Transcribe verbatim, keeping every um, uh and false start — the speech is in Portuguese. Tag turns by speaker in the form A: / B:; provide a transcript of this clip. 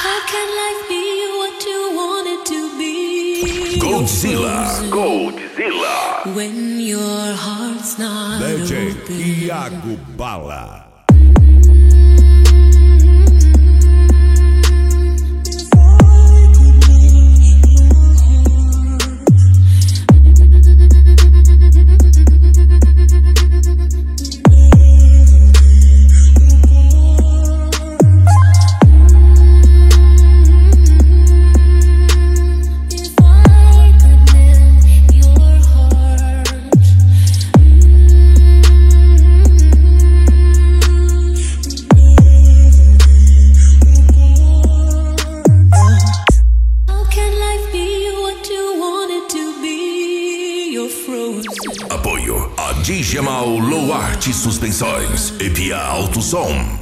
A: How can life be what you want it to be?
B: Goldzilla. Goldzilla.
A: When your heart's not
C: D J
A: open.
C: Iago Bala.
B: Apoio a Digital Low Art Suspensões e Pia Alto Som.